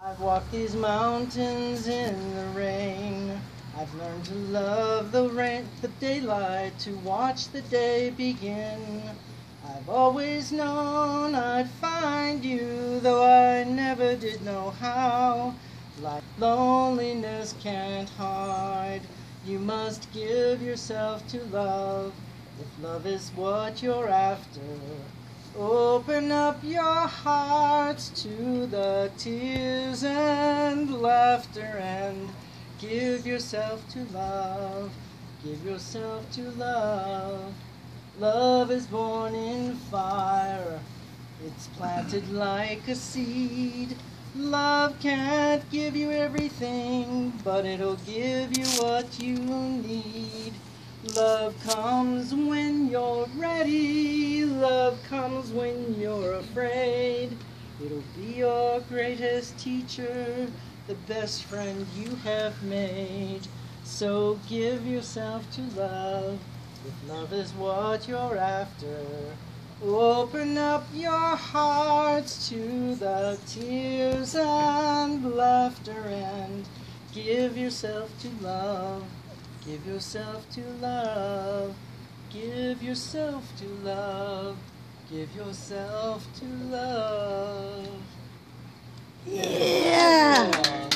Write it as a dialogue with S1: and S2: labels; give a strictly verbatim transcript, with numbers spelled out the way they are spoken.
S1: I've walked these mountains in the rain. I've learned to love the rain, the daylight, to watch the day begin. I've always known I'd find you, though I never did know how. Like loneliness can't hide. You must give yourself to love, if love is what you're after. Open up your hearts to the tears and laughter, and give yourself to love. Give yourself to love. Love is born in fire. It's planted like a seed. Love can't give you everything, but it'll give you what you need. Love comes when you're ready. Love comes when you're afraid. It'll be your greatest teacher, the best friend you have made. So give yourself to love, if love is what you're after. Open up your hearts to the tears and laughter, and give yourself to love. Give yourself to love. Give yourself to love. Give yourself to love.
S2: Yeah.